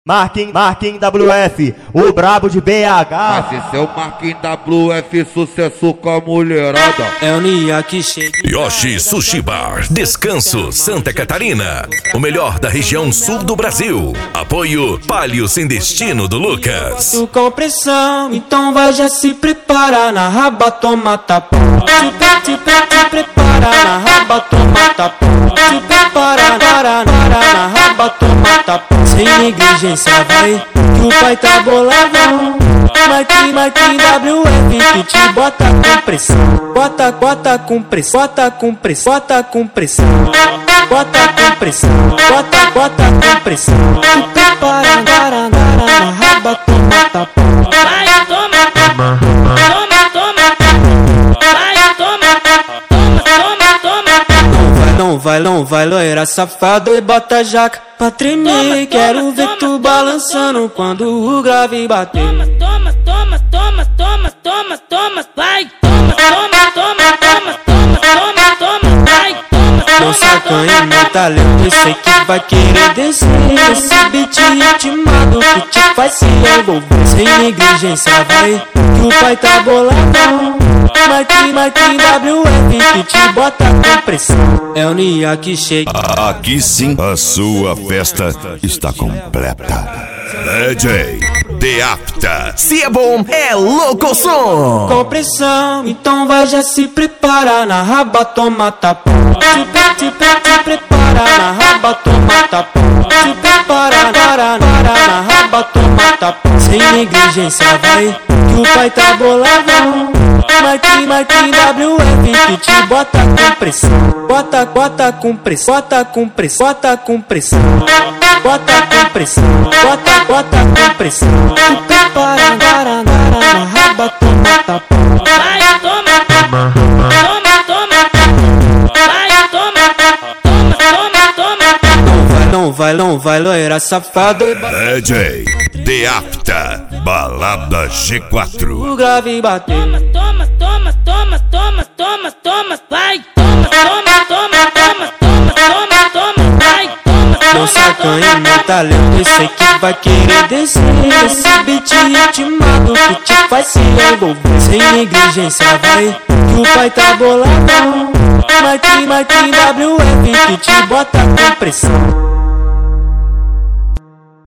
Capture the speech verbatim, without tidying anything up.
Marquinhos, Marquinhos W F, o brabo de B H. Mas esse é o Marquinhos W F, sucesso com a mulherada. É o Nia que chega. Yoshi Sushi Bar, Descanso, Santa Catarina. O melhor da região sul do Brasil. Apoio Palio Sem Destino do Lucas. Tu com pressão, então vai já se preparar. Na raba toma tapa. Te, te, te prepara, na raba toma tapa. Te prepara, para, para, na raba toma tapa. Sem negligência vai, que o pai tá boladão. Marquinhos, Marquinhos W F que te bota com pressão. Bota, bota com pressão, bota com pressão, bota com pressão. Bota com pressão, bota, bota com pressão. Tu prepara, para, para, na raba toma tapa. Vai, toma, toma, toma, toma. Vai, toma, toma, toma, toma. Não vai, não vai, loira safado e bota a jaca pra tremer. Toma, Quero toma, ver toma, tu toma, balançando toma. quando o grave bater. Toma, toma, toma, toma, toma, toma, toma, vai, toma, toma, toma, toma, toma, toma, toma, vai, toma, Meu toma, sacanha, toma. meu talento, eu sei que vai querer descer. Esse beat ritmado que te faz se envolver. Sem negligência vai, que o pai tá boladão. Marquinhos, Marquinhos W F que te bota com pressão. É o Nia que chega. Aqui sim, a sua festa está completa. D J The Apta. Se é bom, é louco som. Com pressão, então vai já se preparar. Na raba toma tapa. Te, te, te prepara, na raba toma tapa. Te prepara, para, para, na raba toma tapa. Sem negligência vai, que o pai tá boladão. Marquinhos, Marquinhos W F que te bota com pressão. Bota, bota com pressão, bota com pressão, bota com pressão. Bota com pressão, bota, bota com pressão. Tu prepara, para, para, na raba toma tapa. Vai, toma, toma, toma. Vai, toma, toma, toma, toma. Não vai, não vai, não vai, loira safado e bota D J The Apta. Balada G quatro. o grave bater. Toma, toma, toma, toma, toma, toma, vai, toma, toma, toma, toma, toma, toma, toma, vai, toma, Meu toma, sacanha, toma. meu talento, eu sei que vai querer descer. Esse beat ritmado que te faz se envolver. Sem negligência vai, que o pai tá boladão. Marquinhos, Marquinhos W F que te bota com pressão.